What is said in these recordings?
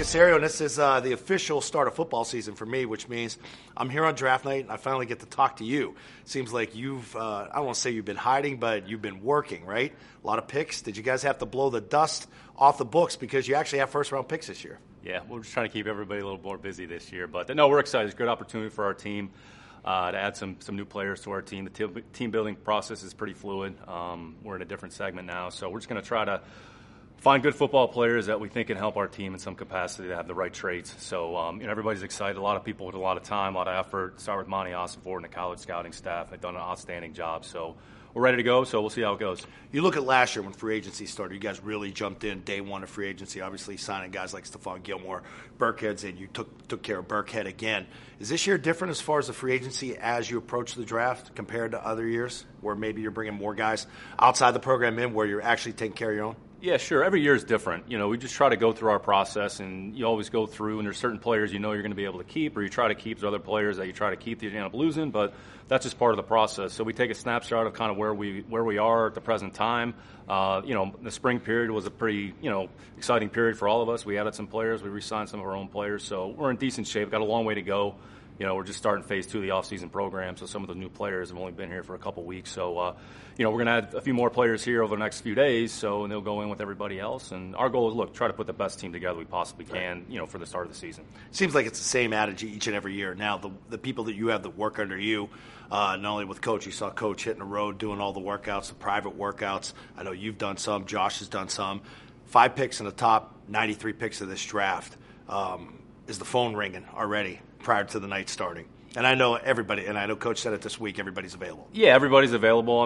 Caserio, and this is the official start of football season for me, which means I'm here on draft night, and I finally get to talk to you. Seems like you've, I don't want to say you've been hiding, but you've been working, right? A lot of picks. Did you guys have to blow the dust off the books because you actually have first-round picks this year? Yeah, we're just trying to keep everybody a little more busy this year. But, no, we're excited. It's a good opportunity for our team to add some new players to our team. The team-building process is pretty fluid. We're in a different segment now, so we're just going to try to find good football players that we think can help our team in some capacity that have the right traits. So, everybody's excited. A lot of people with a lot of time, a lot of effort. Start with Monty Ossenford and the college scouting staff. They've done an outstanding job. So we're ready to go, so we'll see how it goes. You look at last year when free agency started, you guys really jumped in day one of free agency, obviously signing guys like Stephon Gilmore, Burkhead's, and you took care of Burkhead again. Is this year different as far as the free agency as you approach the draft compared to other years where maybe you're bringing more guys outside the program in where you're actually taking care of your own? Yeah, sure. Every year is different. We just try to go through our process, and you always go through, and there's certain players you're going to be able to keep, or you try to keep. There's other players that you try to keep that you end up losing, but that's just part of the process. So we take a snapshot of kind of where we are at the present time. The spring period was a pretty, exciting period for all of us. We added some players. We re-signed some of our own players. So we're in decent shape. Got a long way to go. We're just starting phase 2 of the off-season program, so some of the new players have only been here for a couple weeks. So, we're going to add a few more players here over the next few days, and they'll go in with everybody else. And our goal is, try to put the best team together we possibly can, for the start of the season. Seems like it's the same attitude each and every year. Now, the people that you have that work under you, not only with Coach, you saw Coach hitting the road, doing all the workouts, the private workouts. I know you've done some. Josh has done some. 5 picks in the top 93 picks of this draft. Is the phone ringing already prior to the night starting? And I know everybody, and I know Coach said it this week, everybody's available. Yeah, everybody's available.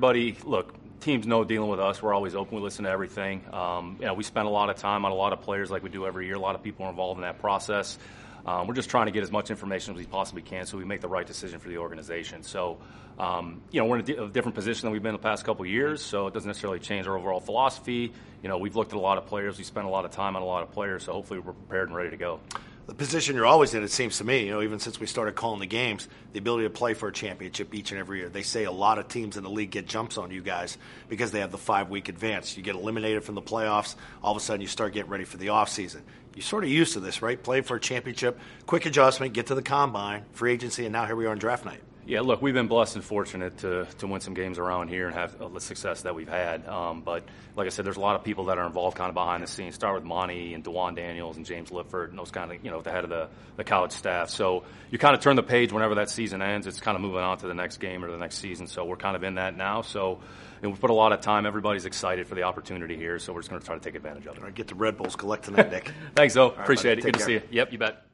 Teams know dealing with us. We're always open. We listen to everything. We spend a lot of time on a lot of players like we do every year. A lot of people are involved in that process. We're just trying to get as much information as we possibly can so we make the right decision for the organization. So, we're in a different position than we've been in the past couple of years, so it doesn't necessarily change our overall philosophy. We've looked at a lot of players. We spent a lot of time on a lot of players, so hopefully we're prepared and ready to go. The position you're always in, it seems to me, even since we started calling the games, the ability to play for a championship each and every year. They say a lot of teams in the league get jumps on you guys because they have the 5-week advance. You get eliminated from the playoffs, all of a sudden you start getting ready for the offseason. You're sort of used to this, right? Play for a championship, quick adjustment, get to the combine, free agency, and now here we are on draft night. Yeah, look, we've been blessed and fortunate to win some games around here and have the success that we've had. But like I said, there's a lot of people that are involved kind of behind the scenes. Start with Monty and DeJuan Daniels and James Lifford and those kind of, the head of the college staff. So you kind of turn the page whenever that season ends. It's kind of moving on to the next game or the next season. So we're kind of in that now. So we put a lot of time. Everybody's excited for the opportunity here. So we're just going to try to take advantage of it. All right, get the Red Bulls collect tonight, Nick. Thanks, though. Appreciate it. Good to see you. Yep, you bet.